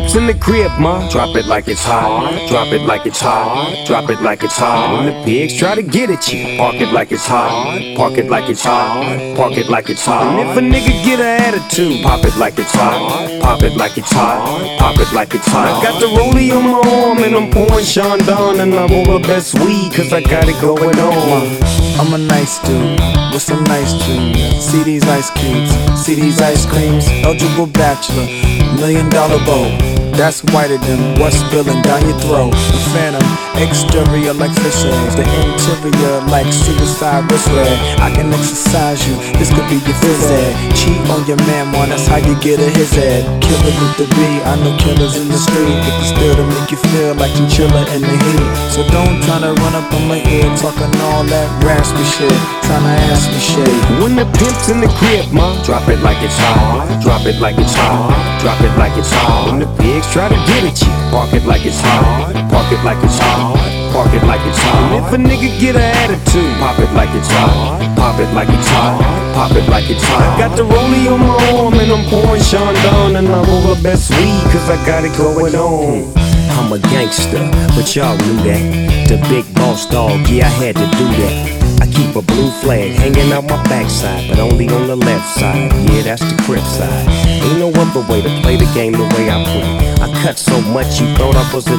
pimp's in the crib, ma, drop it like it's hot. Drop it like it's hot. Drop it like it's hot. When the pigs try to get at you, park it like it's hot. Park it like it's hot. Park it like it's hot. And if a nigga get an attitude, pop it like it's hot. Pop it like it's hot. Pop it like it's hot. I got the rollie on my arm and I'm pouring Sean Don, and I roll the best weed cause I got it going on. I'm a nice dude with some nice dreams. See these ice cubes, see these ice creams. Eligible bachelor, $1 million bow. That's whiter than what's spilling down your throat. The phantom, exterior like fish eggs, the interior like suicide wrist red. I can exercise you, this could be your phys ed. Cheat on your man, man, that's how you get a his head. Killer with the B, I know killers in the street, with the still to make you feel like chinchilla in the heat. So don't tryna run up on my ear, talking all that raspy shit, tryna ask me shit. When the pimp's in the crib, ma, drop it like it's hot. Drop it like it's hot. Drop it like it's hot. When the pigs try to get at you, park it like it's hot. Park it like it's hot. Park it like it's hot. And if a nigga get an attitude, pop it like it's hot. Pop it like it's hot. Pop it like it's hot. I got the rollie on my arm and I'm pouring Sean Don, and I roll the best weed cause I got it going on. I'm a gangster, but y'all knew that. The big boss dog, yeah, I had to do that. I keep a blue flag hanging out my backside, but only on the left side. Yeah, that's the crib side. Ain't no other way to play the game the way I play. I cut so much you thought I was a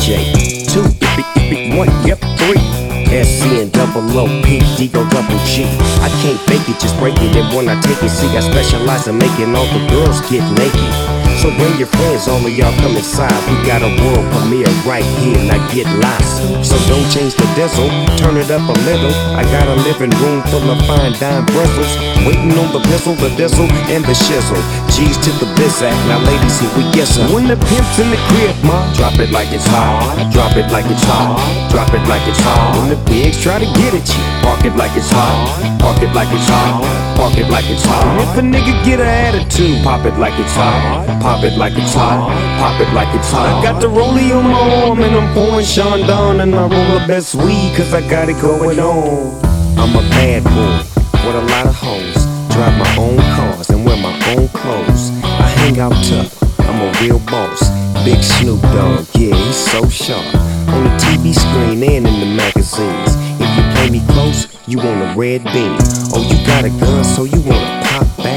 DJ. 2, if 1, yep, 3. SC and double O, P, D, go double G. I can't fake it, just break it. And when I take it, see, I specialize in making all the girls get naked. So bring your friends, all of y'all come inside. We got a world premiere right here, now get lost. So don't change the diesel, turn it up a little. I got a living room full of fine dime bristles, waiting on the pistol, the diesel, and the shizzle. G's to the biz act, now ladies, here we get some. When the pimp's in the crib, ma, drop it like it's hot. Drop it like it's hot. Drop it like it's hot. When the pigs try to get at you, park it like it's hot. Park it like it's hot. Park it like it's hot. And if a nigga get an attitude, pop it like it's hot. Pop it like it's hot. Pop it like it's hot. I got the rollie on my arm and I'm pouring Sean Don, and I roll the best weed cause I got it going on. I'm a bad boy with a lot of hoes. Drive my own cars and wear my own clothes. I hang out tough, I'm a real boss. Big Snoop Dogg, yeah, he's so sharp. On the TV screen and in the magazines. If you play me close, you want a red beam. Oh, you got a gun, so you wanna pop back?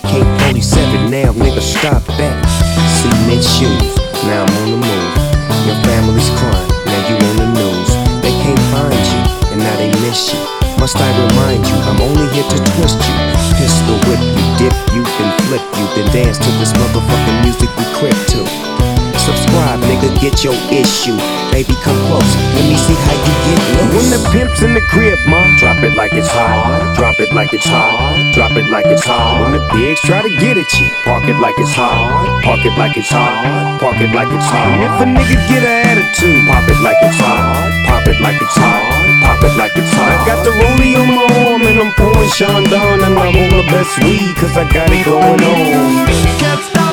AK-47, now nigga stop that. Cement shoes, now I'm on the move. Your family's crying, now you on the news. They can't find you, and now they miss you. Must I remind you, I'm only here to twist you. Pistol whip you, dip you, then flip you, then dance to this motherfucking music we crib to. Subscribe, nigga, get your issue. Baby, come close, let me see how you get loose. When the pimp's in the crib, ma, drop it like it's hot. Drop it like it's hot. Drop it like it's hot. When the pigs try to get at you, park it like it's hot. Park it like it's hot. Park it like it's hot. And if a nigga get an attitude, pop it like it's hot. Pop it like it's hot. Pop it like it's hot. I got the rollie on my arm and I'm pouring Sean Don, and I roll the best weed cause I got it going on. Can't stop.